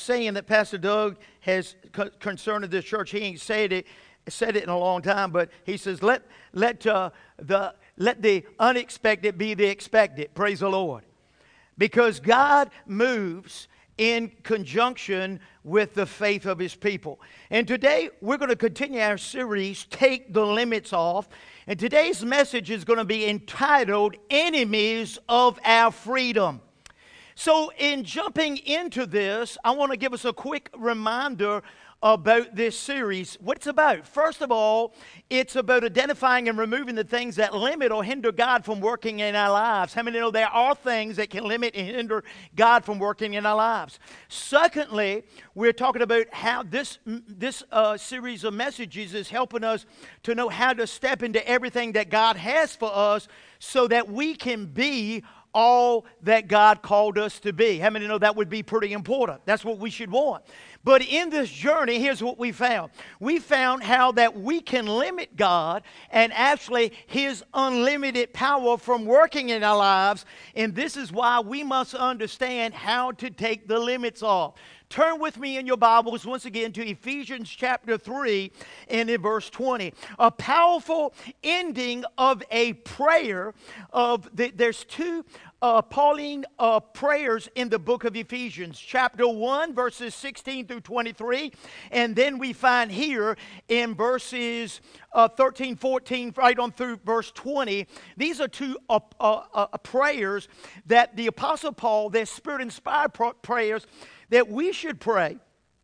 saying that Pastor Doug has concerning this church. He ain't said it in a long time, but he says, let the unexpected be the expected. Praise the Lord. Because God moves in conjunction with the faith of His people. And today we're going to continue our series, Take the Limits Off. And today's message is going to be entitled, Enemies of Our Freedom. So in jumping into this, I want to give us a quick reminder about this series. What it's about. First of all, it's about identifying and removing the things that limit or hinder God from working in our lives. How many know there are things that can limit and hinder God from working in our lives? Secondly, we're talking about how this series of messages is helping us to know how to step into everything that God has for us so that we can be all that God called us to be. How many know that would be pretty important? That's what we should want. But in this journey, here's what we found. We found how that we can limit God and actually His unlimited power from working in our lives. And this is why we must understand how to take the limits off. Turn with me in your Bibles once again to Ephesians chapter 3 and in verse 20. A powerful ending of a prayer there's two Pauline prayers in the book of Ephesians. Chapter 1 verses 16 through 23. And then we find here in verses 13, 14, right on through verse 20. These are two prayers that the Apostle Paul, their Spirit-inspired prayers, that we should pray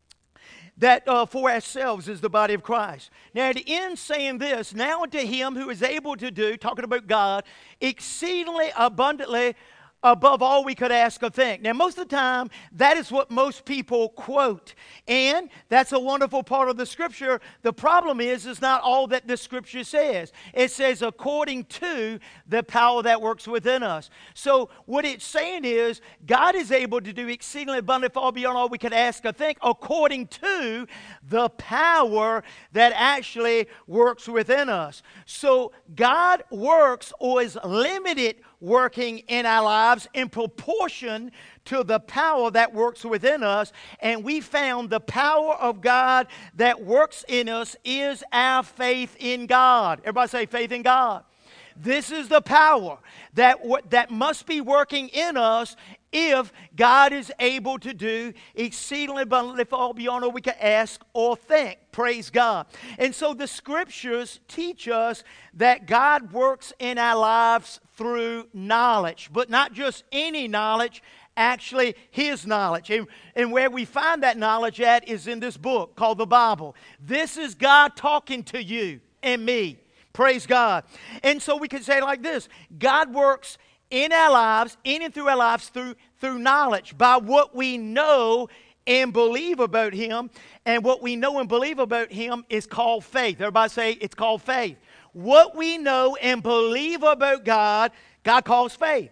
that for ourselves as the body of Christ. Now, at the end saying this, now unto Him who is able to do, talking about God, exceedingly abundantly above all we could ask or think. Now, most of the time, that is what most people quote. And that's a wonderful part of the Scripture. The problem is, it's not all that the Scripture says. It says, according to the power that works within us. So, what it's saying is, God is able to do exceedingly abundantly far beyond all we could ask or think, according to the power that actually works within us. So, God works or is limited working in our lives in proportion to the power that works within us. And we found the power of God that works in us is our faith in God. Everybody say faith in God. This is the power that must be working in us if God is able to do exceedingly abundantly far beyond all we can ask or think. Praise God. And so the Scriptures teach us that God works in our lives through knowledge, but not just any knowledge, actually His knowledge. And where we find that knowledge at is in this book called the Bible. This is God talking to you and me. Praise God. And so we can say it like this. God works in our lives, in and through our lives, through knowledge, by what we know and believe about Him. And what we know and believe about Him is called faith. Everybody say it's called faith. What we know and believe about God, God calls faith.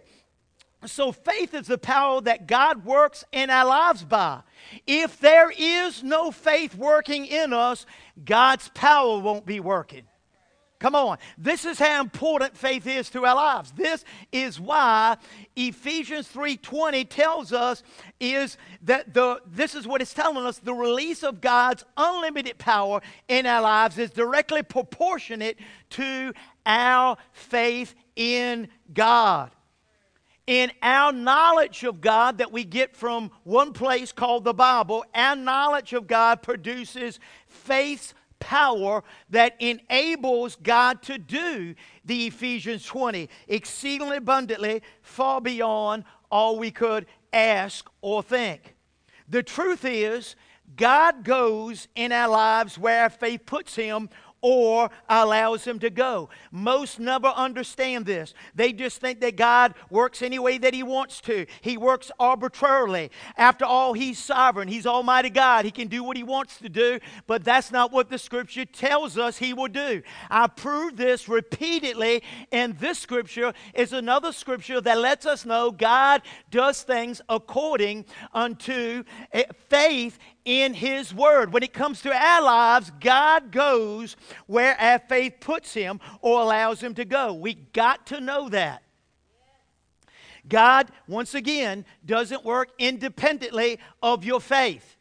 So faith is the power that God works in our lives by. If there is no faith working in us, God's power won't be working. Come on. This is how important faith is to our lives. This is why Ephesians 3:20 tells us is that this is what it's telling us. The release of God's unlimited power in our lives is directly proportionate to our faith in God. In our knowledge of God that we get from one place called the Bible, our knowledge of God produces faith's power that enables God to do the Ephesians 20 exceedingly abundantly far beyond all we could ask or think. The truth is, God goes in our lives where our faith puts Him or allows Him to go. Most never understand this. They just think that God works any way that He wants to. He works arbitrarily. After all, He's sovereign. He's Almighty God. He can do what He wants to do, but that's not what the Scripture tells us He will do. I proved this repeatedly, and this Scripture is another Scripture that lets us know God does things according unto faith in His Word. When it comes to our lives, God goes where our faith puts Him or allows Him to go. We got to know that. God, once again, doesn't work independently of your faith.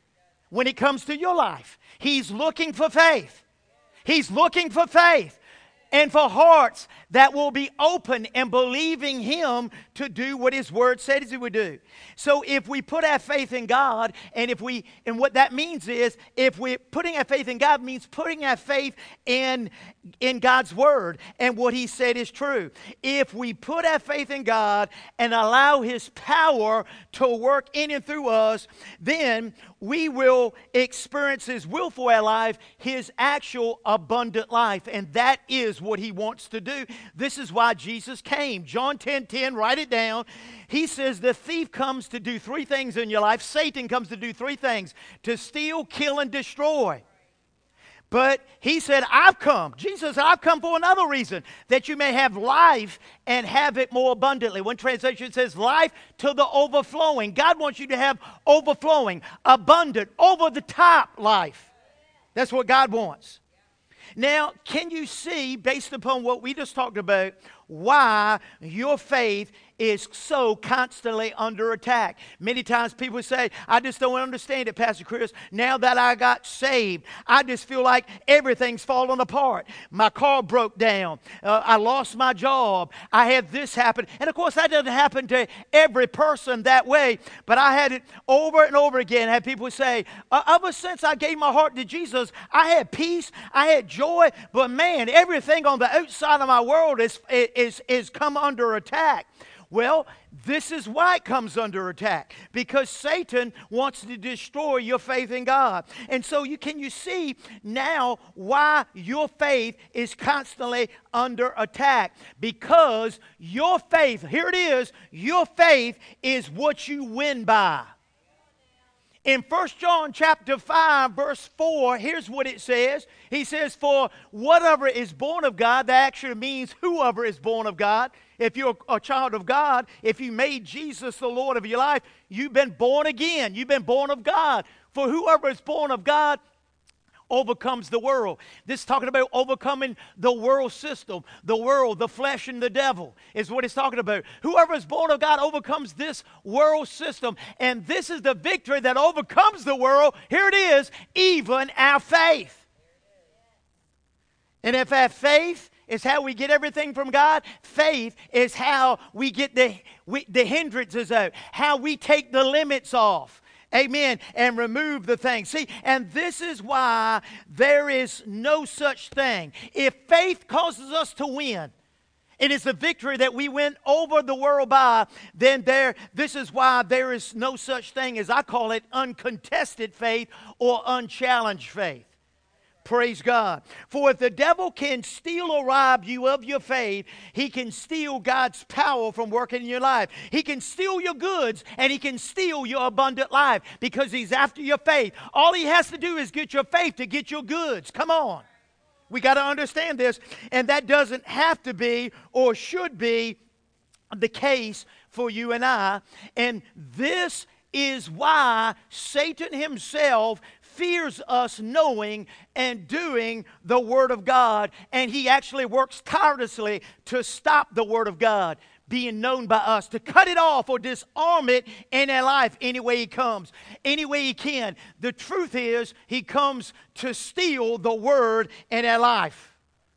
when it comes to your life. He's looking for faith. He's looking for faith and for hearts that will be open and believing Him to do what His Word says He would do. So if we put our faith in God, and what that means is, if we're putting our faith in God, means putting our faith in God's Word and what He said is true. If we put our faith in God and allow His power to work in and through us, then we will experience His will for our life, His actual abundant life. And that is what He wants to do. This is why Jesus came. John 10:10, write it down. He says the thief comes to do three things in your life. Satan comes to do three things: to steal, kill, and destroy. But He said, I've come. Jesus said, I've come for another reason, that you may have life and have it more abundantly. One translation says life to the overflowing. God wants you to have overflowing, abundant, over the top life. That's what God wants. Now, can you see, based upon what we just talked about, why your faith is so constantly under attack? Many times people say, I just don't understand it, Pastor Chris. Now that I got saved, I just feel like everything's falling apart. My car broke down. I lost my job. I had this happen. And of course, that doesn't happen to every person that way. But I had it over and over again. I had people say, ever since I gave my heart to Jesus, I had peace. I had joy. But man, everything on the outside of my world is come under attack. Well, this is why it comes under attack, because Satan wants to destroy your faith in God. And so can you see now why your faith is constantly under attack? Because your faith, here it is, your faith is what you win by. In 1 John chapter 5, verse 4, here's what it says. He says, for whatever is born of God, that actually means whoever is born of God. If you're a child of God, if you made Jesus the Lord of your life, you've been born again. You've been born of God. For whoever is born of God overcomes the world. This is talking about overcoming the world system, the world, the flesh, and the devil is what it's talking about. Whoever is born of God overcomes this world system. And this is the victory that overcomes the world. Here it is, even our faith. And if our faith is how we get everything from God, faith is how we get the hindrances out, how we take the limits off. Amen. And remove the thing. See, and this is why there is no such thing. If faith causes us to win, it is the victory that we win over the world by, then this is why there is no such thing as, I call it, uncontested faith or unchallenged faith. Praise God. For if the devil can steal or rob you of your faith, he can steal God's power from working in your life. He can steal your goods, and he can steal your abundant life, because he's after your faith. All he has to do is get your faith to get your goods. Come on. We got to understand this. And that doesn't have to be or should be the case for you and I. And this is why Satan himself fears us knowing and doing the Word of God. And he actually works tirelessly to stop the Word of God being known by us, to cut it off or disarm it in our life any way he comes, any way he can. The truth is, he comes to steal the Word in our life.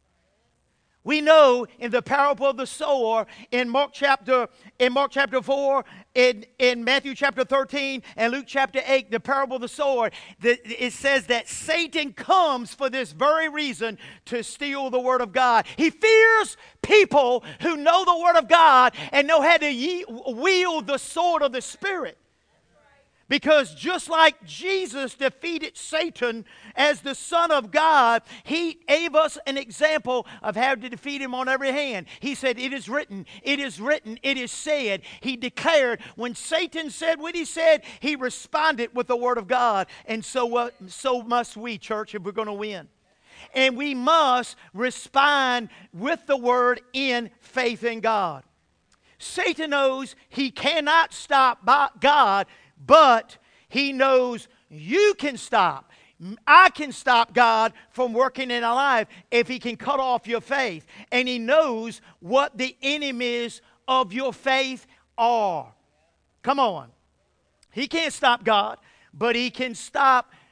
We know in the parable of the sower in Mark chapter 4, in Matthew chapter 13, and Luke chapter 8, the parable of the sower, it says that Satan comes for this very reason, to steal the Word of God. He fears people who know the Word of God and know how to wield the sword of the Spirit. Because just like Jesus defeated Satan as the Son of God, he gave us an example of how to defeat him on every hand. He said, it is written, it is written, it is said. He declared, when Satan said what he said, he responded with the Word of God. And so must we, church, if we're going to win. And we must respond with the Word in faith in God. Satan knows he cannot stop God, but he knows you can stop. I can stop God from working in our life if he can cut off your faith. And he knows what the enemies of your faith are. Come on. He can't stop God, but he can stop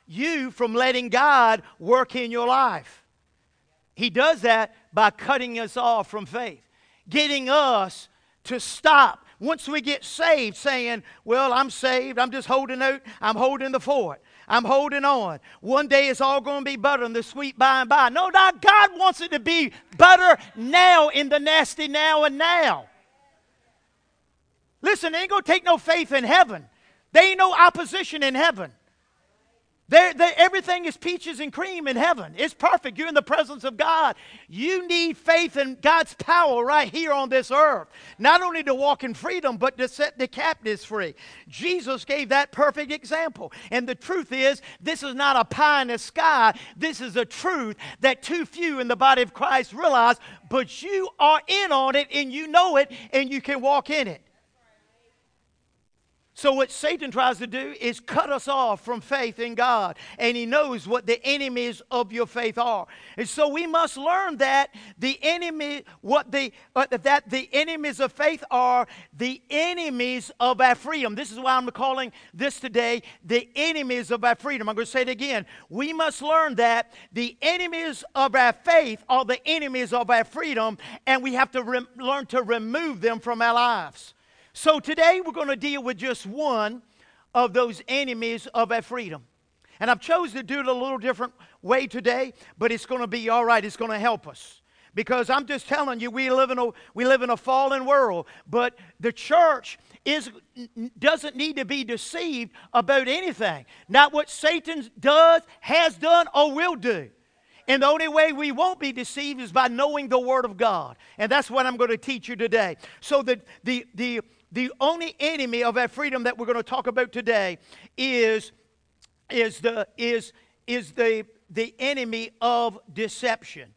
you from letting God work in your life. He does that by cutting us off from faith, getting us to stop. Once we get saved, saying, well, I'm saved, I'm just holding out, I'm holding the fort, I'm holding on. One day it's all going to be better and the sweet by and by. No, God wants it to be better now, in the nasty now and now. Listen, it ain't going to take no faith in heaven. There ain't no opposition in heaven. Everything is peaches and cream in heaven. It's perfect. You're in the presence of God. You need faith in God's power right here on this earth. Not only to walk in freedom, but to set the captives free. Jesus gave that perfect example. And the truth is, this is not a pie in the sky. This is a truth that too few in the body of Christ realize. But you are in on it, and you know it, and you can walk in it. So what Satan tries to do is cut us off from faith in God. And he knows what the enemies of your faith are. And so we must learn that the enemies of faith are the enemies of our freedom. This is why I'm calling this today the enemies of our freedom. I'm going to say it again. We must learn that the enemies of our faith are the enemies of our freedom, and we have to learn to remove them from our lives. So today we're going to deal with just one of those enemies of our freedom. And I've chosen to do it a little different way today, but it's going to be all right. It's going to help us. Because I'm just telling you, we live in a fallen world. But the church doesn't need to be deceived about anything. Not what Satan does, has done, or will do. And the only way we won't be deceived is by knowing the Word of God. And that's what I'm going to teach you today. So the only enemy of our freedom that we're going to talk about today is the enemy of deception.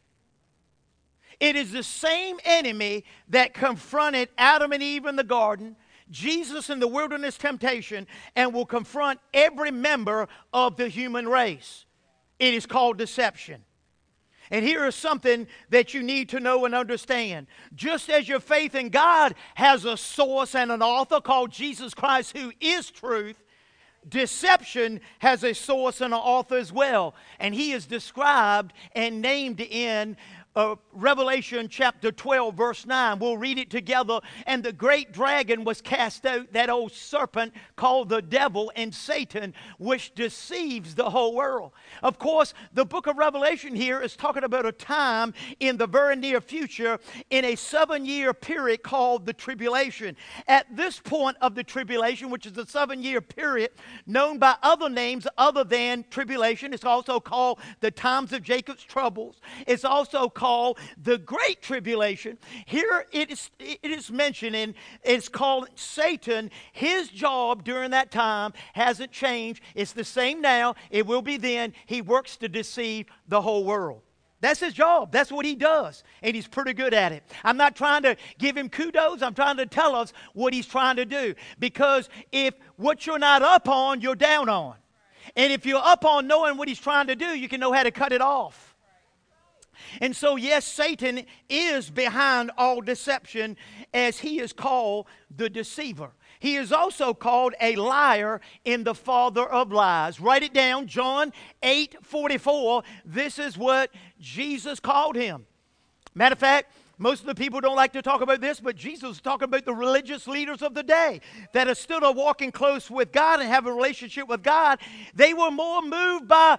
It is the same enemy that confronted Adam and Eve in the garden, Jesus in the wilderness temptation, and will confront every member of the human race. It is called deception. And here is something that you need to know and understand. Just as your faith in God has a source and an author called Jesus Christ, who is truth, deception has a source and an author as well. And he is described and named in Revelation chapter 12, verse 9. We'll read it together. And the great dragon was cast out, that old serpent called the devil and Satan, which deceives the whole world. Of course, the book of Revelation here is talking about a time in the very near future in a 7-year period called the tribulation. At this point of the tribulation, which is a 7-year period known by other names other than tribulation, it's also called the times of Jacob's troubles. It's also called the Great Tribulation. Here it is mentioned, and it's called Satan. His job during that time hasn't changed. It's the same now. It will be then. He works to deceive the whole world. That's his job. That's what he does. And he's pretty good at it. I'm not trying to give him kudos. I'm trying to tell us what he's trying to do. Because if what you're not up on, you're down on. And if you're up on knowing what he's trying to do, you can know how to cut it off. And so, yes, Satan is behind all deception, as he is called the deceiver. He is also called a liar and the father of lies. Write it down, John 8:44. This is what Jesus called him. Matter of fact, most of the people don't like to talk about this, but Jesus was talking about the religious leaders of the day that are still walking close with God and have a relationship with God. They were more moved by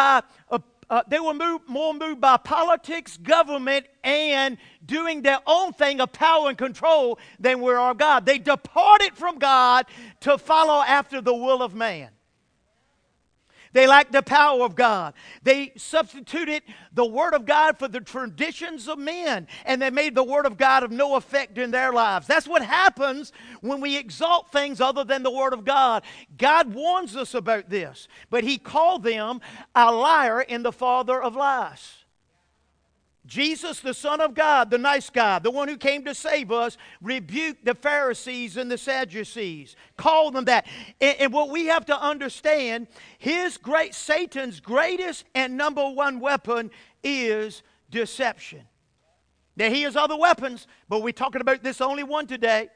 politics, government, and doing their own thing of power and control than were our God. They departed from God to follow after the will of man. They lacked the power of God. They substituted the Word of God for the traditions of men, and they made the Word of God of no effect in their lives. That's what happens when we exalt things other than the Word of God. God warns us about this, but He called them a liar and the father of lies. Jesus, the Son of God, the nice guy, the one who came to save us, rebuked the Pharisees and the Sadducees, called them that. And what we have to understand, Satan's greatest and number one weapon is deception. Now, he has other weapons, but we're talking about this only one today.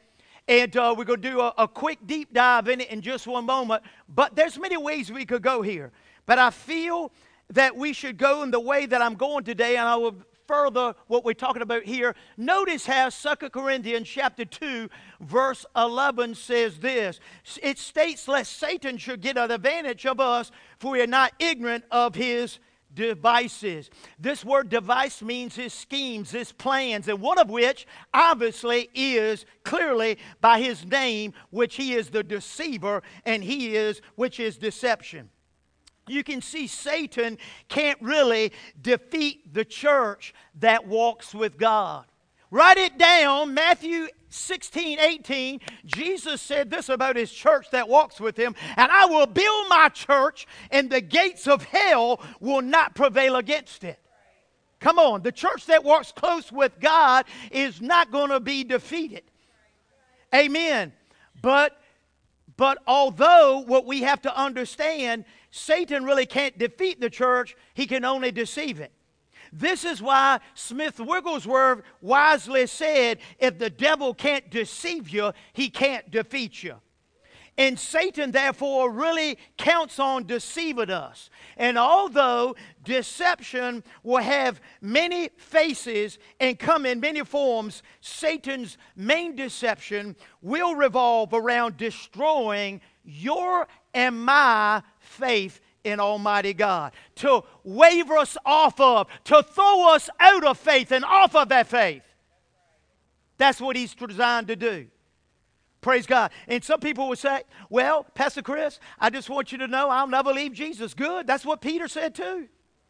And we're going to do a quick deep dive in it in just one moment. But there's many ways we could go here. But I feel that we should go in the way that I'm going today, and I will further what we're talking about here. Notice how 2 Corinthians chapter 2, verse 11 says this. It states, lest Satan should get an advantage of us, for we are not ignorant of his devices. This word device means his schemes, his plans, and one of which obviously is clearly by his name, which he is the deceiver, and which is deception. You can see Satan can't really defeat the church that walks with God. Write it down, Matthew 16:18, Jesus said this about his church that walks with him, and I will build my church, and the gates of hell will not prevail against it. Come on, the church that walks close with God is not going to be defeated. Amen. But although what we have to understand, Satan really can't defeat the church, he can only deceive it. This is why Smith Wigglesworth wisely said, if the devil can't deceive you, he can't defeat you. And Satan, therefore, really counts on deceiving us. And although deception will have many faces and come in many forms, Satan's main deception will revolve around destroying your and my faith in Almighty God, to waver us off of, to throw us out of faith and off of that faith. That's what he's designed to do. Praise God. And some people will say, well, Pastor Chris, I just want you to know I'll never leave Jesus. Good. That's what Peter said too.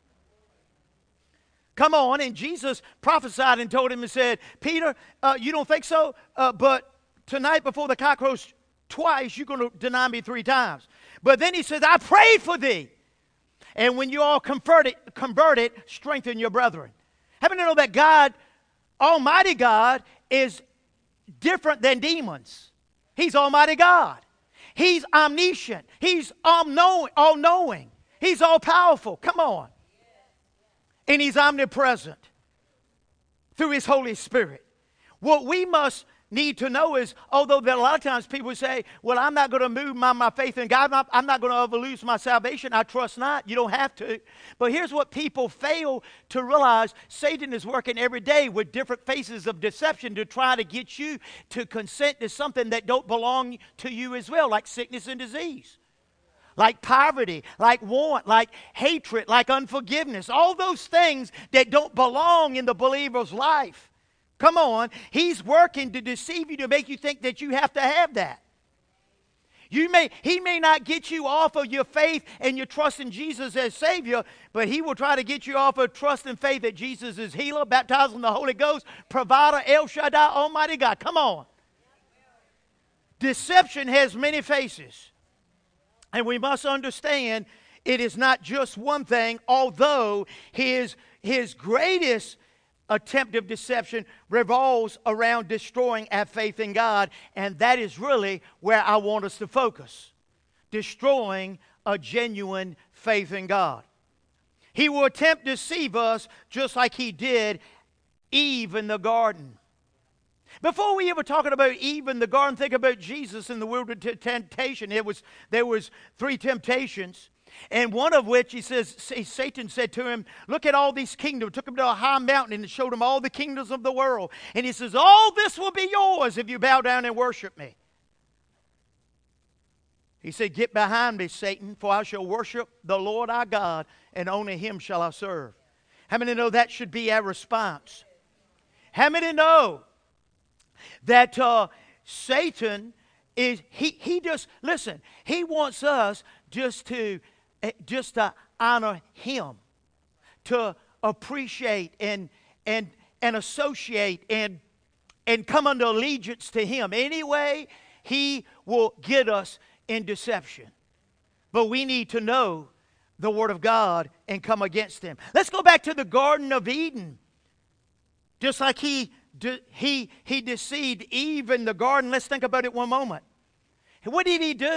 Come on. And Jesus prophesied and told him and said, Peter, you don't think so? But tonight before the cock crows twice, you're going to deny me 3 times. But then he says, I prayed for thee. And when you all converted, strengthen your brethren. Happen to know that God, Almighty God, is different than demons. He's Almighty God. He's omniscient. He's all-knowing. He's all-powerful. Come on. And he's omnipresent through his Holy Spirit. What we must need to know is, although there are a lot of times people say, well, I'm not going to move my faith in God. I'm not going to ever lose my salvation. I trust not. You don't have to. But here's what people fail to realize. Satan is working every day with different faces of deception to try to get you to consent to something that don't belong to you as well, like sickness and disease, like poverty, like want, like hatred, like unforgiveness. All those things that don't belong in the believer's life. Come on, he's working to deceive you, to make you think that you have to have that. He may not get you off of your faith and your trust in Jesus as Savior, but he will try to get you off of trust and faith that Jesus is healer, baptized in the Holy Ghost, provider, El Shaddai, Almighty God. Come on. Deception has many faces. And we must understand it is not just one thing, although his greatest attempt of deception revolves around destroying our faith in God, and that is really where I want us to focus. Destroying a genuine faith in God. He will attempt to deceive us just like he did Eve in the garden. Before we ever talking about Eve in the garden, think about Jesus in the wilderness temptation. There was 3 temptations. And one of which, he says, Satan said to him, look at all these kingdoms. Took him to a high mountain and showed him all the kingdoms of the world. And he says, all this will be yours if you bow down and worship me. He said, get behind me, Satan, for I shall worship the Lord our God, and only him shall I serve. How many know that should be our response? How many know that Satan is, he just, listen, he wants us just to honor him, to appreciate and associate and come under allegiance to him. Anyway, he will get us in deception. But we need to know the Word of God and come against him. Let's go back to the Garden of Eden. Just like he deceived Eve in the garden. Let's think about it one moment. What did he do?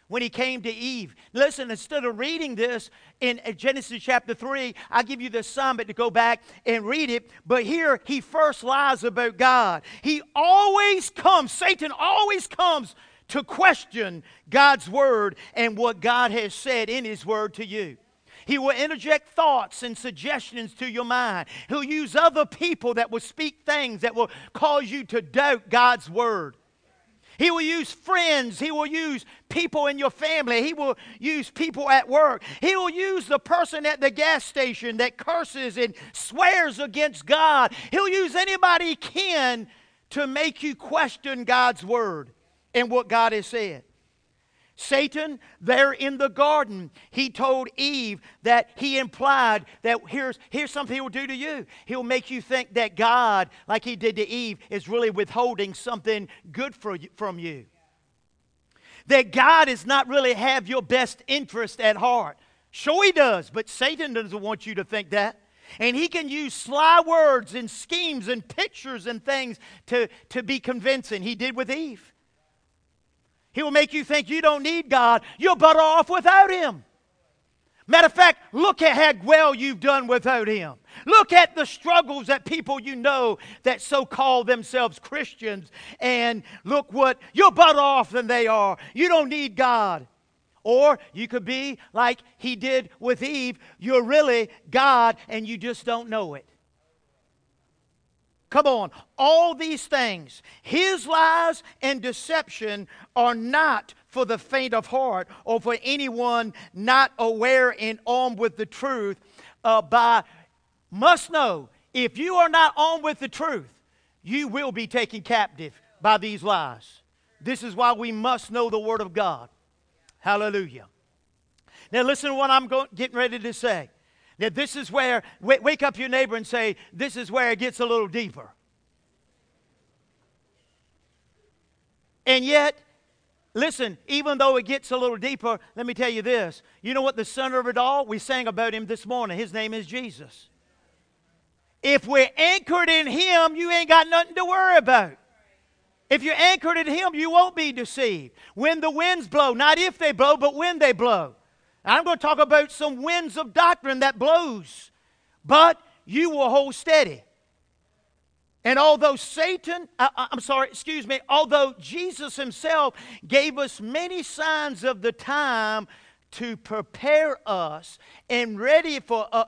when he came to Eve. Listen, instead of reading this in Genesis chapter 3, I'll give you the assignment to go back and read it. But here, he first lies about God. He always comes, Satan always comes to question God's word and what God has said in his word to you. He will interject thoughts and suggestions to your mind. He'll use other people that will speak things that will cause you to doubt God's word. He will use friends. He will use people in your family. He will use people at work. He will use the person at the gas station that curses and swears against God. He'll use anybody he can to make you question God's word and what God has said. Satan, there in the garden, he told Eve that he implied that here's something he will do to you. He'll make you think that God, like he did to Eve, is really withholding something good from you. That God does not really have your best interest at heart. Sure he does, but Satan doesn't want you to think that. And he can use sly words and schemes and pictures and things to be convincing. He did with Eve. He will make you think you don't need God. You're better off without him. Matter of fact, look at how well you've done without him. Look at the struggles that people you know that so call themselves Christians. And look what, you're better off than they are. You don't need God. Or you could be like he did with Eve. You're really God and you just don't know it. Come on, all these things, his lies and deception are not for the faint of heart or for anyone not aware and armed with the truth. Must know, if you are not armed with the truth, you will be taken captive by these lies. This is why we must know the Word of God. Hallelujah. Now listen to what I'm getting ready to say. That this is where, wake up your neighbor and say, this is where it gets a little deeper. And yet, listen, even though it gets a little deeper, let me tell you this. You know what the center of it all? We sang about him this morning. His name is Jesus. If we're anchored in him, you ain't got nothing to worry about. If you're anchored in him, you won't be deceived. When the winds blow, not if they blow, but when they blow. I'm going to talk about some winds of doctrine that blows, but you will hold steady. And although although Jesus himself gave us many signs of the time to prepare us and ready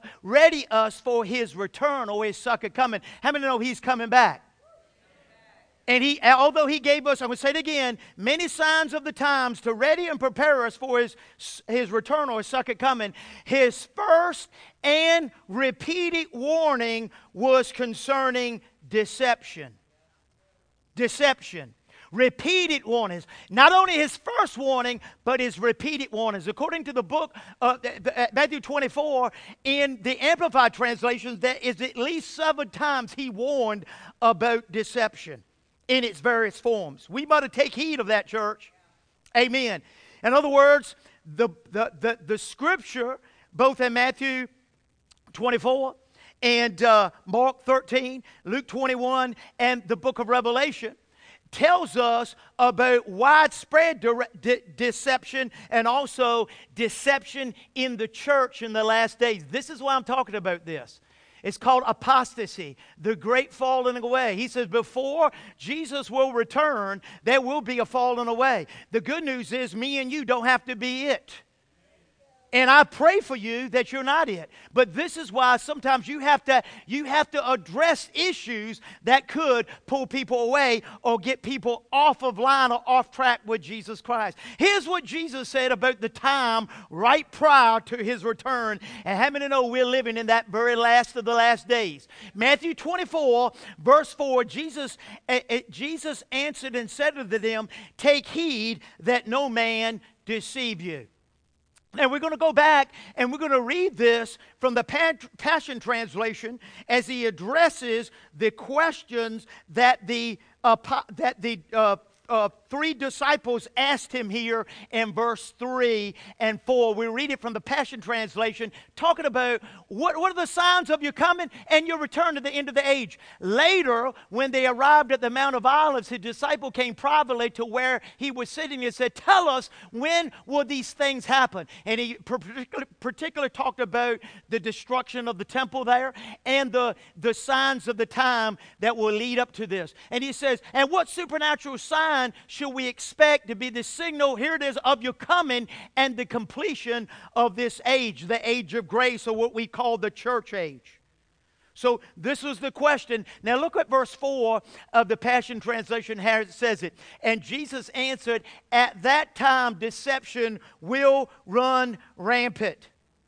us for his return or his second coming. How many know he's coming back? And although he gave us, I'm going to say it again, many signs of the times to ready and prepare us for his return or his second coming, his first and repeated warning was concerning deception. Deception. Repeated warnings. Not only his first warning, but his repeated warnings. According to the book of Matthew 24, in the Amplified translation, there is at least 7 times he warned about deception in its various forms. We better take heed of that, church. Amen. In other words, the scripture, both in Matthew 24 and Mark 13, Luke 21, and the book of Revelation, tells us about widespread deception and also deception in the church in the last days. This is why I'm talking about this. It's called apostasy, the great falling away. He says before Jesus will return, there will be a falling away. The good news is me and you don't have to be it. And I pray for you that you're not it. But this is why sometimes you have to address issues that could pull people away or get people off of line or off track with Jesus Christ. Here's what Jesus said about the time right prior to his return. And how many know we're living in that very last of the last days? Matthew 24, verse 4, Jesus answered and said to them, "Take heed that no man deceive you." And we're going to go back and we're going to read this from the Passion Translation as he addresses the questions that the three disciples asked him here in verse 3 and 4. We read it from the Passion Translation, talking about what are the signs of your coming and your return to the end of the age. Later, when they arrived at the Mount of Olives, his disciple came privately to where he was sitting and said, tell us, when will these things happen? And he particularly talked about the destruction of the temple there and the signs of the time that will lead up to this. And he says, and what supernatural sign should we expect to be the signal, here it is, of your coming and the completion of this age, the age of grace, or what we call the church age? So this was the question. Now look at verse 4 of the Passion Translation, how it says it. And Jesus answered, at that time deception will run rampant.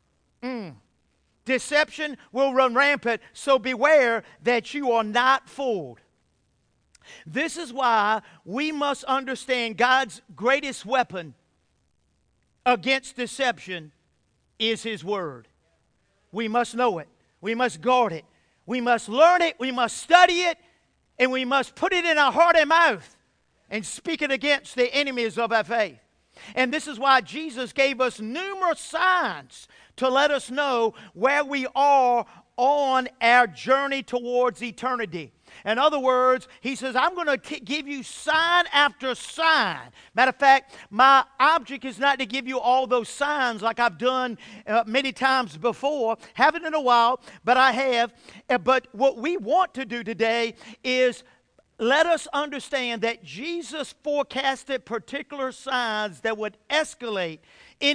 Deception will run rampant, so beware that you are not fooled. This is why we must understand God's greatest weapon against deception is His Word. We must know it. We must guard it. We must learn it. We must study it. And we must put it in our heart and mouth and speak it against the enemies of our faith. And this is why Jesus gave us numerous signs to let us know where we are on our journey towards eternity. In other words, he says, I'm going to give you sign after sign. Matter of fact, my object is not to give you all those signs like I've done many times before. Haven't in a while, but I have. But what we want to do today is let us understand that Jesus forecasted particular signs that would escalate in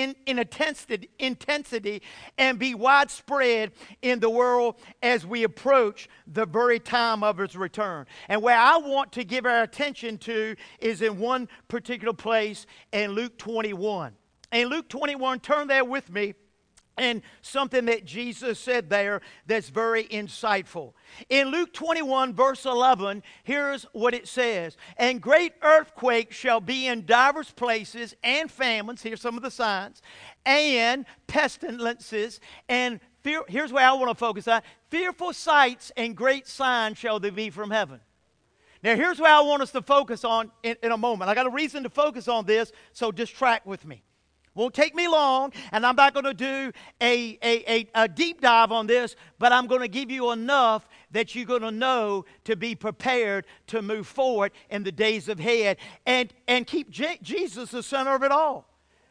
intensity and be widespread in the world as we approach the very time of His return. And where I want to give our attention to is in one particular place in Luke 21. In Luke 21, turn there with me. And something that Jesus said there that's very insightful. In Luke 21, verse 11, here's what it says. And great earthquakes shall be in divers places, and famines, here's some of the signs, and pestilences, and here's where I want to focus on. Fearful sights and great signs shall there be from heaven. Now, here's where I want us to focus on in a moment. I got a reason to focus on this, so just track with me. Won't take me long, and I'm not going to do a deep dive on this, but I'm going to give you enough that you're going to know to be prepared to move forward in the days ahead and keep Jesus the center of it all.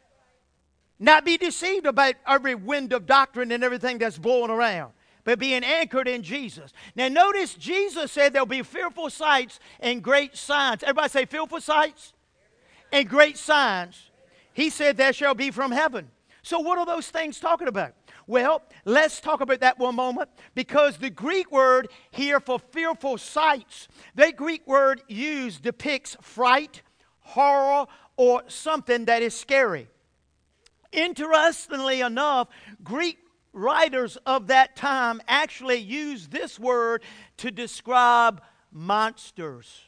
Not be deceived about every wind of doctrine and everything that's blowing around, but being anchored in Jesus. Now notice Jesus said there'll be fearful sights and great signs. Everybody say fearful sights and great signs. He said there shall be from heaven. So what are those things talking about? Well, let's talk about that one moment, because the Greek word here for fearful sights, the Greek word used depicts fright, horror, or something that is scary. Interestingly enough, Greek writers of that time actually used this word to describe monsters.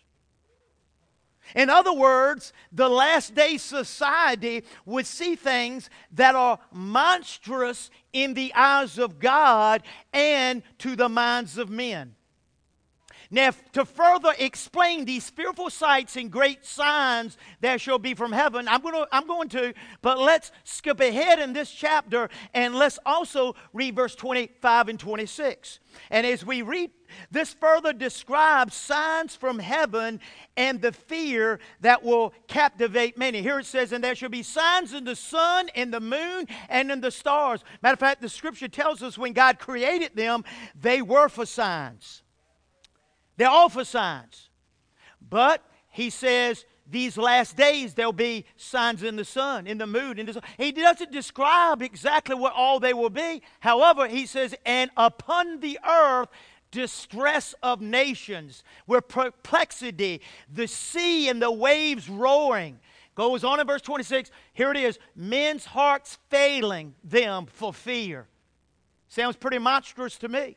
In other words, the last day society would see things that are monstrous in the eyes of God and to the minds of men. Now, to further explain these fearful sights and great signs that shall be from heaven, I'm going to, but let's skip ahead in this chapter and let's also read verse 25 and 26. And as we read, this further describes signs from heaven and the fear that will captivate many. Here it says, and there shall be signs in the sun, in the moon, and in the stars. Matter of fact, the scripture tells us when God created them, they were for signs. They're all for signs. But he says these last days there'll be signs in the sun, in the moon, in the sun. He doesn't describe exactly what all they will be. However, he says, and upon the earth distress of nations, where perplexity, the sea and the waves roaring. Goes on in verse 26. Here it is. Men's hearts failing them for fear. Sounds pretty monstrous to me.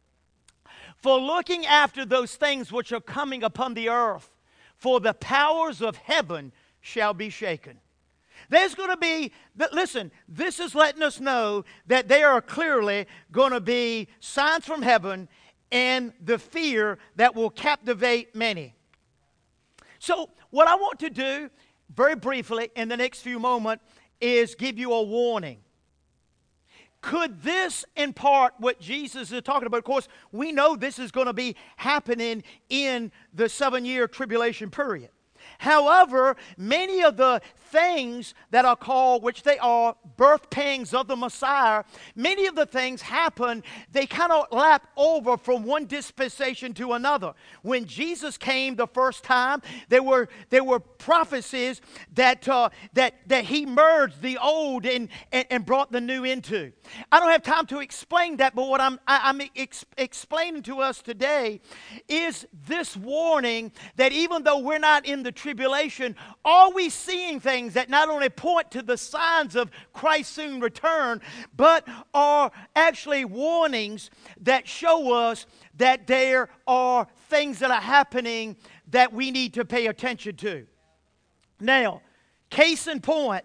For looking after those things which are coming upon the earth, for the powers of heaven shall be shaken. There's going to be, listen, this is letting us know that there are clearly going to be signs from heaven and the fear that will captivate many. So what I want to do very briefly in the next few moments is give you a warning. Could this impart what Jesus is talking about? Of course, we know this is going to be happening in the 7-year tribulation period. However, many of the things that are called, which they are birth pangs of the Messiah, many of the things happen, they kind of lap over from one dispensation to another. When Jesus came the first time, there were prophecies that he merged the old and brought the new into. I don't have time to explain that, but what I'm explaining to us today is this warning that even though we're not in the tribulation, are we seeing things that not only point to the signs of Christ's soon return, but are actually warnings that show us that there are things that are happening that we need to pay attention to. Now, case in point,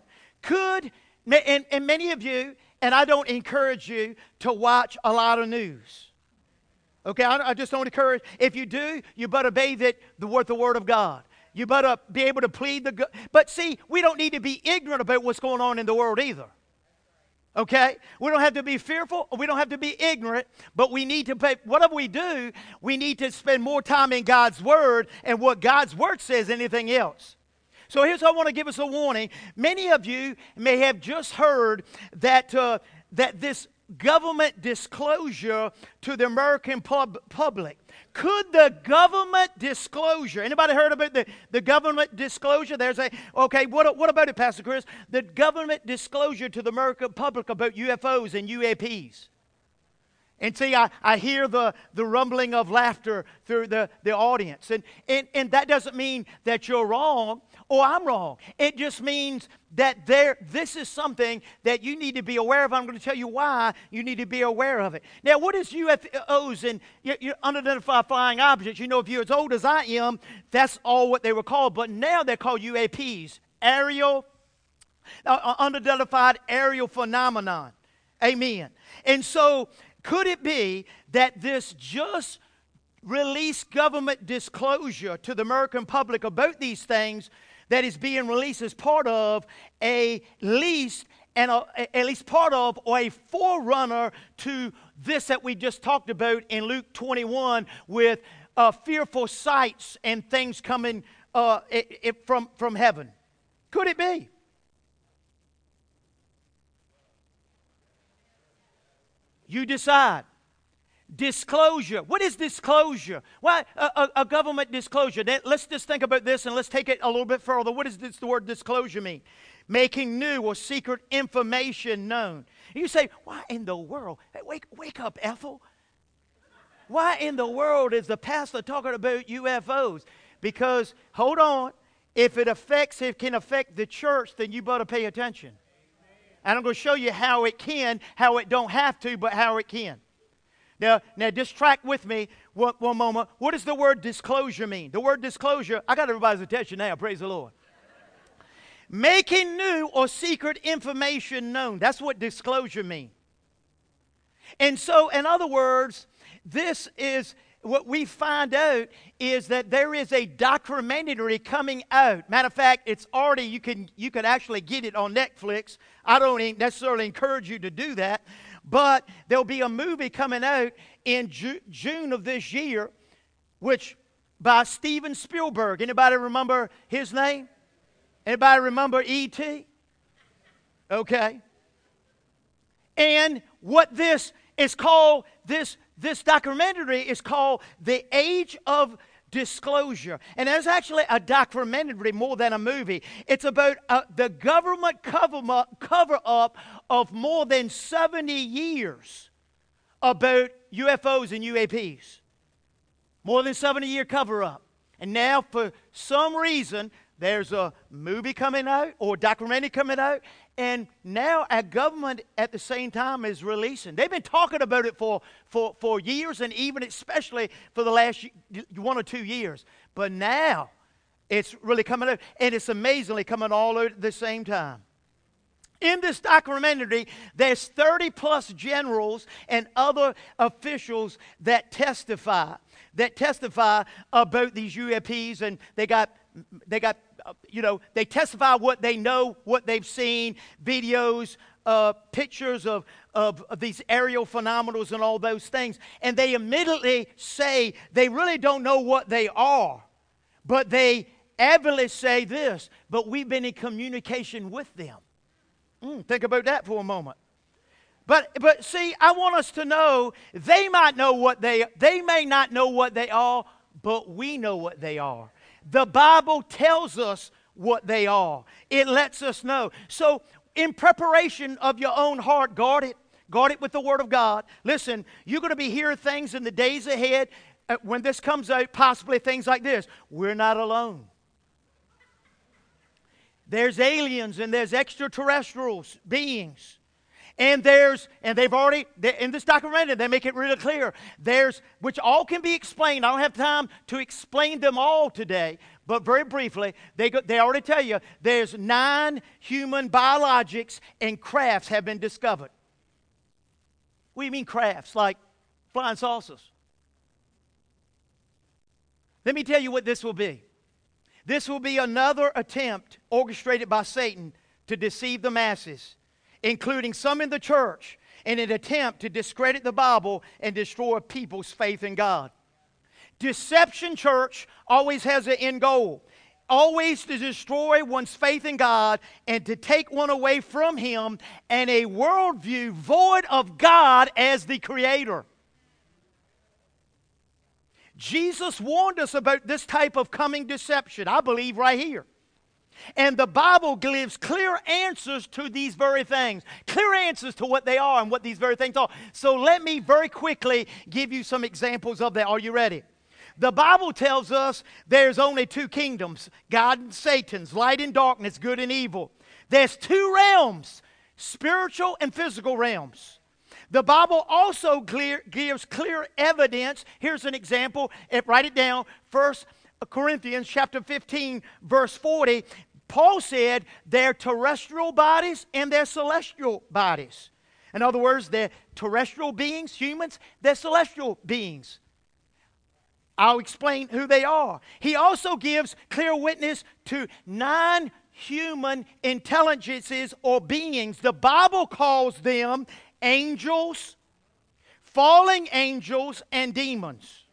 and many of you, and I don't encourage you to watch a lot of news. Okay, I just don't encourage. If you do, you better bathe it with the Word of God. You better be able to plead the good. But see, we don't need to be ignorant about what's going on in the world either. Okay? We don't have to be fearful. We don't have to be ignorant. But we need to pay. Whatever we do, we need to spend more time in God's Word and what God's Word says than anything else. So here's what I want to give us a warning. Many of you may have just heard that this government disclosure to the American public. Could the government disclosure, anybody heard about the government disclosure? Okay, what about it, Pastor Chris? The government disclosure to the American public about UFOs and UAPs. And see, I hear the rumbling of laughter through the audience. And that doesn't mean that you're wrong or I'm wrong. It just means that this is something that you need to be aware of. I'm going to tell you why you need to be aware of it. Now, what is UFOs and unidentified flying objects? You know, if you're as old as I am, that's all what they were called. But now they're called UAPs, unidentified aerial phenomenon. Amen. And so, could it be that this just released government disclosure to the American public about these things that is being released as part of at least part of or a forerunner to this that we just talked about in Luke 21 with fearful sights and things coming from heaven? Could it be? You decide. Disclosure. What is disclosure? Why a government disclosure? Let's just think about this and let's take it a little bit further. What does the word disclosure mean? Making new or secret information known. And you say, why in the world? Hey, wake up, Ethel. Why in the world is the pastor talking about UFOs? Because, hold on, if it can affect the church, then you better pay attention. And I'm going to show you how it don't have to, but how it can. Now just track with me one moment. What does the word disclosure mean? The word disclosure, I got everybody's attention now, praise the Lord. Making new or secret information known. That's what disclosure means. And so, in other words, this is what we find out is that there is a documentary coming out. Matter of fact, it's already, you can actually get it on Netflix. I don't necessarily encourage you to do that. But there'll be a movie coming out in June of this year, which by Steven Spielberg. Anybody remember his name? Anybody remember E.T.? Okay. And what this is called, this documentary is called The Age of Disclosure. And there's actually a documentary more than a movie. It's about the government cover-up of more than 70 years about UFOs and UAPs. More than 70-year cover-up. And now, for some reason, there's a movie coming out or a documentary coming out, and now our government at the same time is releasing. They've been talking about it for years, and even especially for the last 1 or 2 years. But now it's really coming out, and it's amazingly coming all out at the same time. In this documentary, there's 30-plus generals and other officials that testify about these UAPs, and they got they testify what they know, what they've seen, videos, pictures of these aerial phenomena and all those things. And they immediately say they really don't know what they are. But they avidly say this, but we've been in communication with them. Think about that for a moment. But see, I want us to know they may not know what they are, but we know what they are. The Bible tells us what they are. It lets us know. So in preparation of your own heart, guard it. Guard it with the Word of God. Listen, you're going to be hearing things in the days ahead when this comes out, possibly things like this. We're not alone. There's aliens and there's extraterrestrials beings. And they've already, in this documentary, they make it really clear. Which all can be explained. I don't have time to explain them all today. But very briefly, they already tell you there's 9 human biologics and crafts have been discovered. What do you mean crafts? Like flying saucers? Let me tell you what this will be. This will be another attempt orchestrated by Satan to deceive the masses, including some in the church, in an attempt to discredit the Bible and destroy people's faith in God. Deception, church, always has an end goal. Always to destroy one's faith in God and to take one away from Him and a worldview void of God as the Creator. Jesus warned us about this type of coming deception, I believe, right here. And the Bible gives clear answers to these very things. Clear answers to what they are and what these very things are. So let me very quickly give you some examples of that. Are you ready? The Bible tells us there's only 2 kingdoms, God and Satan's, light and darkness, good and evil. There's 2 realms, spiritual and physical realms. The Bible also gives clear evidence. Here's an example. Write it down. 1 Corinthians chapter 15, verse 40. Paul said they're terrestrial bodies and they're celestial bodies. In other words, they're terrestrial beings, humans, they're celestial beings. I'll explain who they are. He also gives clear witness to 9 human intelligences or beings. The Bible calls them angels, fallen angels, and demons.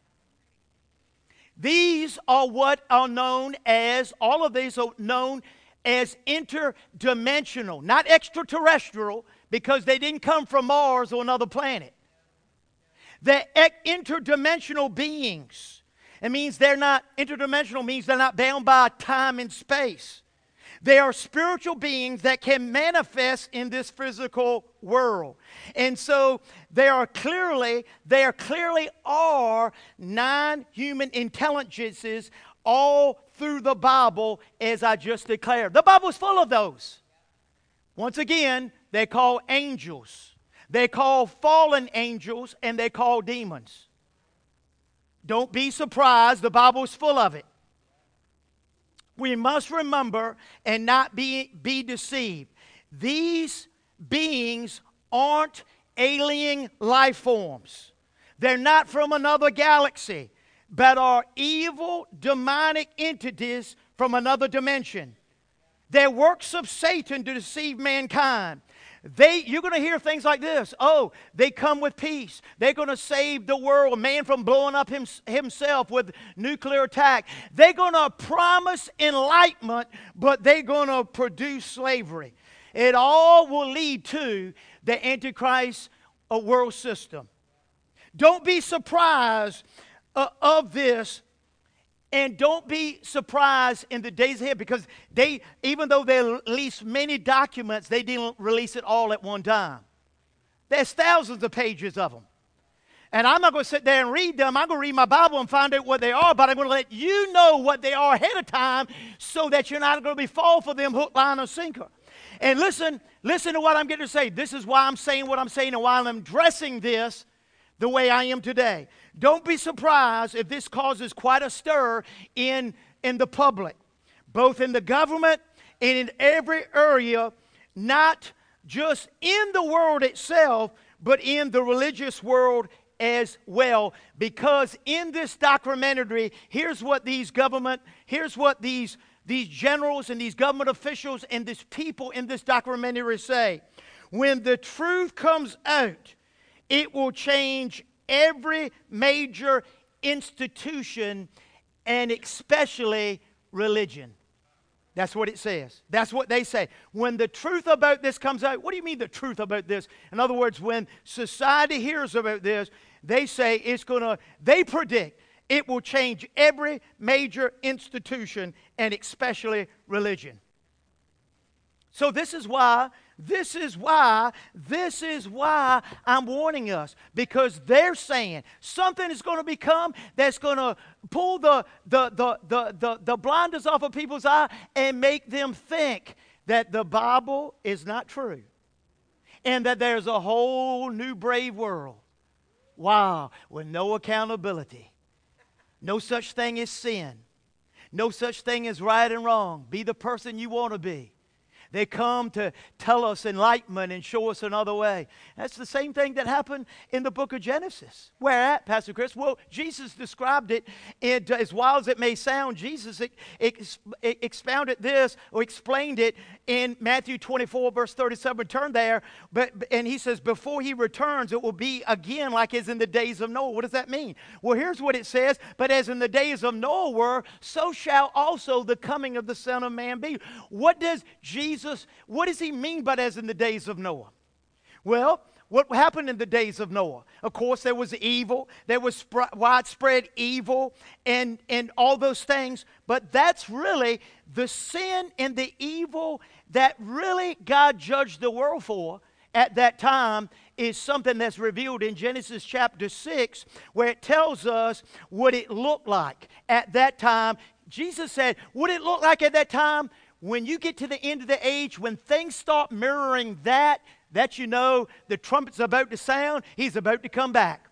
These are what are known as, all of these are known as interdimensional, not extraterrestrial, because they didn't come from Mars or another planet. They're interdimensional beings. It means interdimensional means they're not bound by time and space. They are spiritual beings that can manifest in this physical world. And so there clearly are 9 human intelligences all through the Bible, as I just declared. The Bible's full of those. Once again, they're called angels. They're called fallen angels, and they're called demons. Don't be surprised, the Bible's full of it. We must remember and not be deceived. These beings aren't alien life forms. They're not from another galaxy, but are evil, demonic entities from another dimension. They're works of Satan to deceive mankind. You're going to hear things like this. Oh, they come with peace. They're going to save the world, man from blowing up himself with nuclear attack. They're going to promise enlightenment, but they're going to produce slavery. It all will lead to the Antichrist world system. Don't be surprised of this. And don't be surprised in the days ahead, because even though they released many documents, they didn't release it all at one time. There's thousands of pages of them. And I'm not going to sit there and read them. I'm going to read my Bible and find out what they are, but I'm going to let you know what they are ahead of time so that you're not going to be fall for them hook, line, or sinker. And listen to what I'm getting to say. This is why I'm saying what I'm saying and why I'm addressing this the way I am today. Don't be surprised if this causes quite a stir in the public, both in the government and in every area, not just in the world itself, but in the religious world as well. Because in this documentary, here's what these government here's what these generals and these government officials and these people in this documentary say. When the truth comes out, it will change every major institution and especially religion. That's what it says. That's what they say. When the truth about this comes out, what do you mean the truth about this? In other words, when society hears about this, they say they predict it will change every major institution and especially religion. So this is why I'm warning us, because they're saying something is going to become that's going to pull the blinders off of people's eye and make them think that the Bible is not true and that there's a whole new brave world. Wow, with no accountability, no such thing as sin, no such thing as right and wrong. Be the person you want to be. They come to tell us enlightenment and show us another way. That's the same thing that happened in the book of Genesis. Where at, Pastor Chris? Well, Jesus described it, and as wild as it may sound, Jesus expounded this, or explained it in Matthew 24, verse 37. Turn there. And he says, before he returns, it will be again like as in the days of Noah. What does that mean? Well, here's what it says. But as in the days of Noah were, so shall also the coming of the Son of Man be. What does he mean by as in the days of Noah? Well, what happened in the days of Noah? Of course, there was evil. There was widespread evil and all those things. But that's really the sin and the evil that really God judged the world for at that time is something that's revealed in Genesis chapter 6, where it tells us what it looked like at that time. Jesus said, what it looked like at that time, when you get to the end of the age, when things start mirroring that you know the trumpet's about to sound, he's about to come back.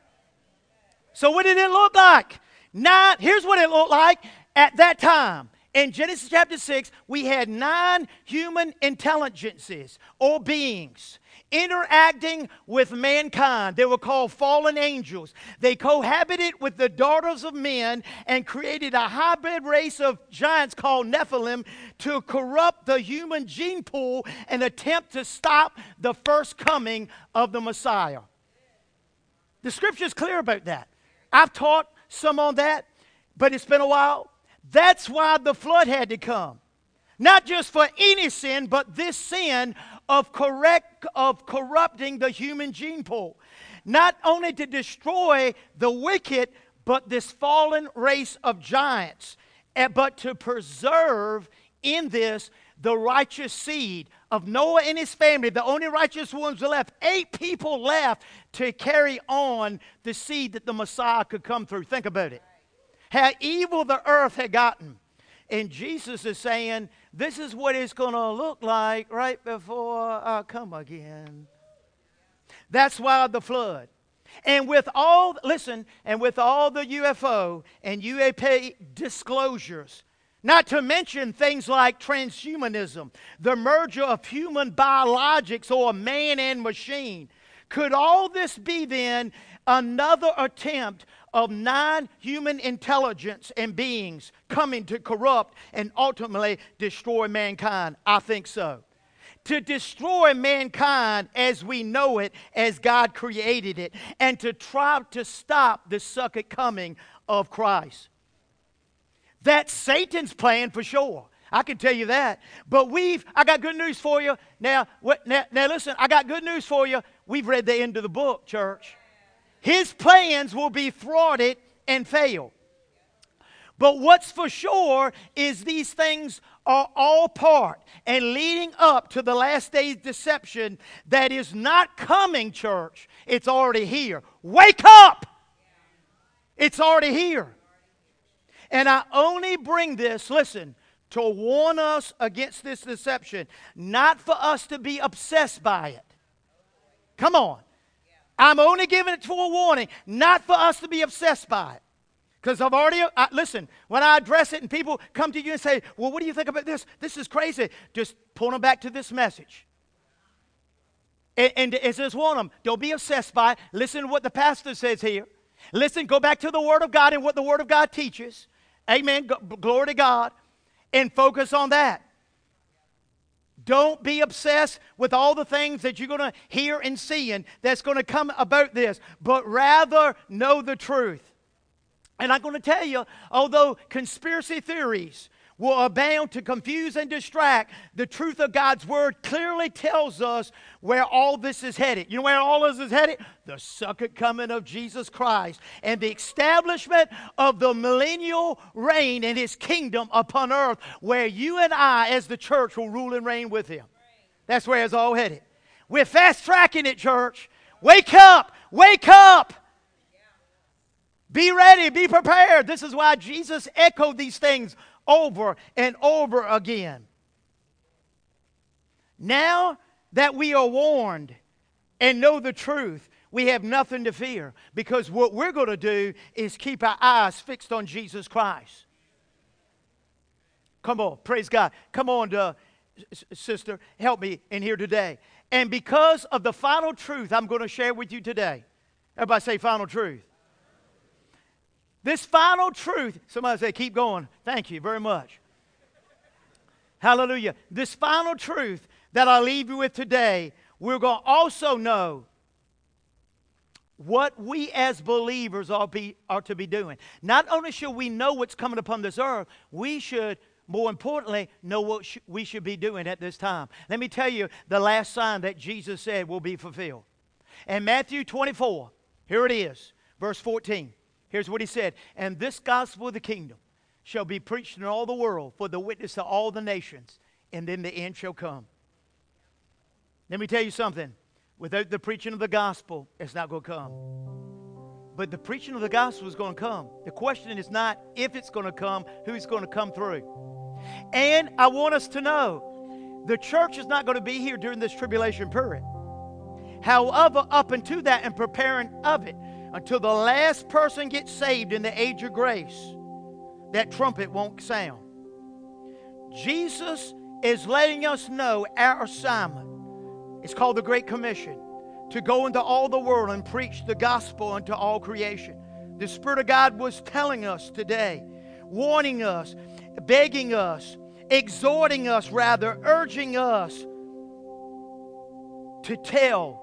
So what did it look like? Here's what it looked like at that time. In Genesis chapter 6, we had 9 human intelligences or beings interacting with mankind. They were called fallen angels. They cohabited with the daughters of men and created a hybrid race of giants called Nephilim to corrupt the human gene pool and attempt to stop the first coming of the Messiah. The scripture is clear about that. I've taught some on that, but it's been a while. That's why the flood had to come. Not just for any sin, but this sin of corrupting the human gene pool. Not only to destroy the wicked, but this fallen race of giants, but to preserve in this the righteous seed of Noah and his family. The only righteous ones were left. 8 people left to carry on the seed that the Messiah could come through. Think about it. How evil the earth had gotten. And Jesus is saying, this is what it's going to look like right before I come again. That's why the flood. And with all the UFO and UAP disclosures, not to mention things like transhumanism, the merger of human biologics or man and machine, could all this be then another attempt of non-human intelligence and beings coming to corrupt and ultimately destroy mankind? I think so. To destroy mankind as we know it, as God created it, and to try to stop the second coming of Christ. That's Satan's plan for sure. I can tell you that. But I got good news for you. Now listen, I got good news for you. We've read the end of the book, church. His plans will be thwarted and fail. But what's for sure is these things are all part and leading up to the last day's deception that is not coming, church. It's already here. Wake up! It's already here. And I only bring this, listen, to warn us against this deception, not for us to be obsessed by it. Come on. I'm only giving it for a warning, not for us to be obsessed by it. Because listen, when I address it and people come to you and say, well, what do you think about this? This is crazy. Just pull them back to this message. And it says, warn them, don't be obsessed by it. Listen to what the pastor says here. Listen, go back to the Word of God and what the Word of God teaches. Amen. Glory to God. And focus on that. Don't be obsessed with all the things that you're going to hear and see and that's going to come about this, but rather know the truth. And I'm going to tell you, although conspiracy theories will abound to confuse and distract, the truth of God's Word clearly tells us where all this is headed. You know where all this is headed? The second coming of Jesus Christ and the establishment of the millennial reign in His kingdom upon earth, where you and I as the church will rule and reign with Him. That's where it's all headed. We're fast-tracking it, church. Wake up! Wake up! Be ready, be prepared. This is why Jesus echoed these things over and over again. Now that we are warned and know the truth, we have nothing to fear, because what we're going to do is keep our eyes fixed on Jesus Christ. Come on, praise God. Come on, sister, help me in here today. And because of the final truth I'm going to share with you today. Everybody say final truth. This final truth, somebody say, keep going. Thank you very much. Hallelujah. This final truth that I leave you with today, we're going to also know what we as believers are to be doing. Not only should we know what's coming upon this earth, we should, more importantly, know what we should be doing at this time. Let me tell you the last sign that Jesus said will be fulfilled. In Matthew 24, here it is, verse 14. Here's what He said. And this gospel of the kingdom shall be preached in all the world for the witness to all the nations, and then the end shall come. Let me tell you something. Without the preaching of the gospel, it's not going to come. But the preaching of the gospel is going to come. The question is not if it's going to come, who's going to come through. And I want us to know, the church is not going to be here during this tribulation period. However, up until that and preparing of it, until the last person gets saved in the age of grace, that trumpet won't sound. Jesus is letting us know our assignment. It's called the Great Commission, to go into all the world and preach the gospel unto all creation. The Spirit of God was telling us today, warning us, begging us, exhorting us rather, urging us to tell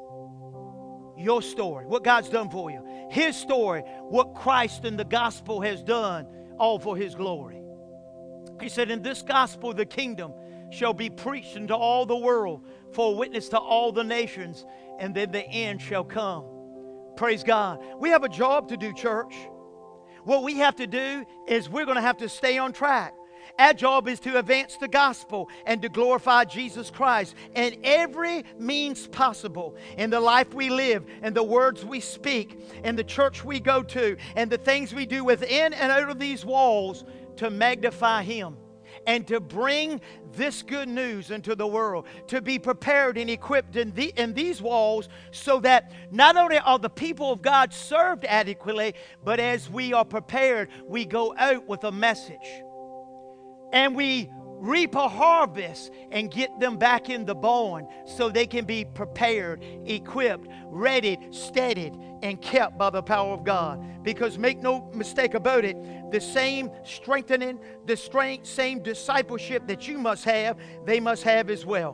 your story, what God's done for you. His story, what Christ and the gospel has done, all for His glory. He said, in this gospel the kingdom shall be preached into all the world for a witness to all the nations, and then the end shall come. Praise God. We have a job to do, church. What we have to do is we're going to have to stay on track. Our job is to advance the gospel and to glorify Jesus Christ in every means possible, in the life we live, and the words we speak, and the church we go to, and the things we do within and out of these walls to magnify Him and to bring this good news into the world, to be prepared and equipped in these walls, so that not only are the people of God served adequately, but as we are prepared, we go out with a message. And we reap a harvest and get them back in the barn so they can be prepared, equipped, readied, steadied, and kept by the power of God. Because make no mistake about it, the same strengthening, same discipleship that you must have, they must have as well.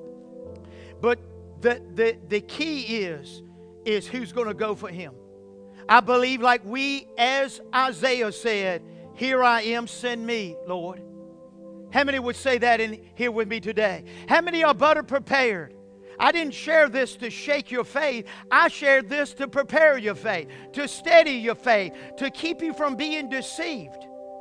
But the key is who's going to go for Him. I believe, like as Isaiah said, here I am, send me, Lord. How many would say that in here with me today? How many are better prepared? I didn't share this to shake your faith. I shared this to prepare your faith, to steady your faith, to keep you from being deceived,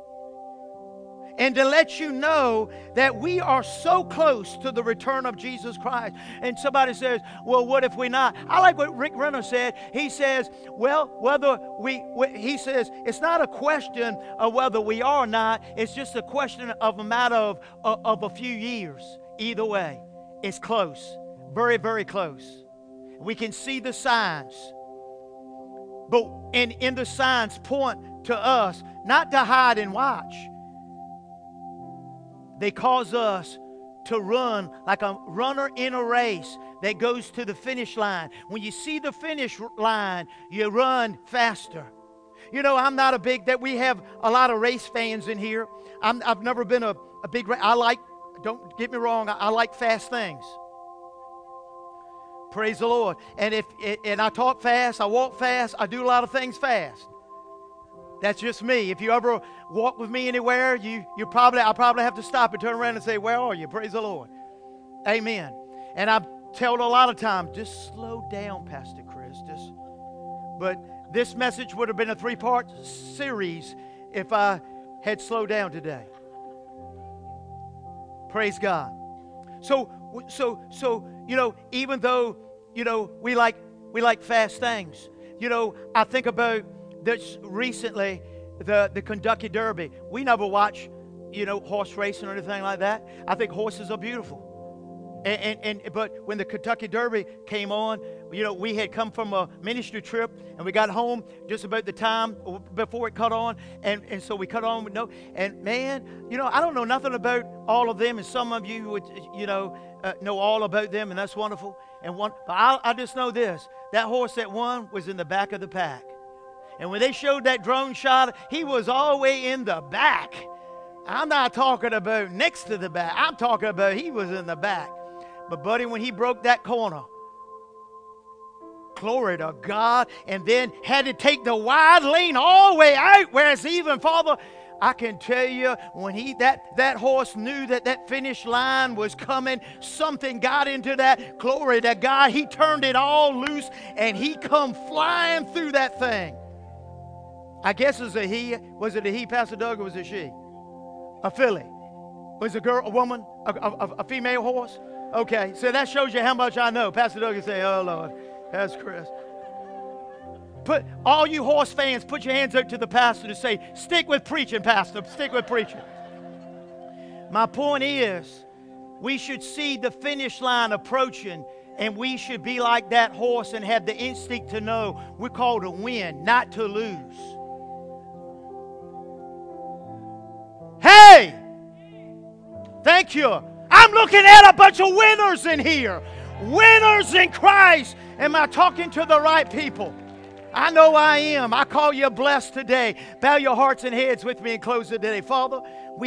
and to let you know that we are so close to the return of Jesus Christ. And somebody says, well, what if we're not? I like what Rick Renner said. He says, well, he says, it's not a question of whether we are or not. It's just a question of a matter of a few years. Either way, it's close. Very, very close. We can see the signs. But in the signs point to us, not to hide and watch. They cause us to run like a runner in a race that goes to the finish line. When you see the finish line, you run faster. You know, I'm not a big, that we have a lot of race fans in here. I've never been a big, don't get me wrong, I like fast things. Praise the Lord. And I talk fast, I walk fast, I do a lot of things fast. That's just me. If you ever walk with me anywhere, I'll probably have to stop and turn around and say, where are you? Praise the Lord. Amen. And I've told a lot of times, just slow down, Pastor Chris. But this message would have been a 3-part series if I had slowed down today. Praise God. So you know, even though, you know, we like fast things, you know, I think about this recently, the Kentucky Derby. We never watch, you know, horse racing or anything like that. I think horses are beautiful. But when the Kentucky Derby came on, you know, we had come from a ministry trip and we got home just about the time before it cut on, and so we cut on with no. And man, you know, I don't know nothing about all of them, and some of you would, you know all about them, and that's wonderful. But I just know this: that horse that won was in the back of the pack, and when they showed that drone shot, he was all the way in the back. I'm not talking about next to the back. I'm talking about he was in the back. But, buddy, when he broke that corner, glory to God, and then had to take the wide lane all the way out where it's even farther. I can tell you, when that horse knew that finish line was coming, something got into that. Glory to God. He turned it all loose, and he come flying through that thing. I guess it was a he. Was it a he, Pastor Doug, or was it she? A filly. Was it a woman? A female horse? Okay, so that shows you how much I know. Pastor Doug can say, oh, Lord, that's Chris. Put all you horse fans, put your hands out to the pastor to say, stick with preaching, Pastor, stick with preaching. My point is, we should see the finish line approaching, and we should be like that horse and have the instinct to know we're called to win, not to lose. Hey! Thank you. I'm looking at a bunch of winners in here. Winners in Christ. Am I talking to the right people? I know I am. I call you blessed today. Bow your hearts and heads with me and close the day. Father, we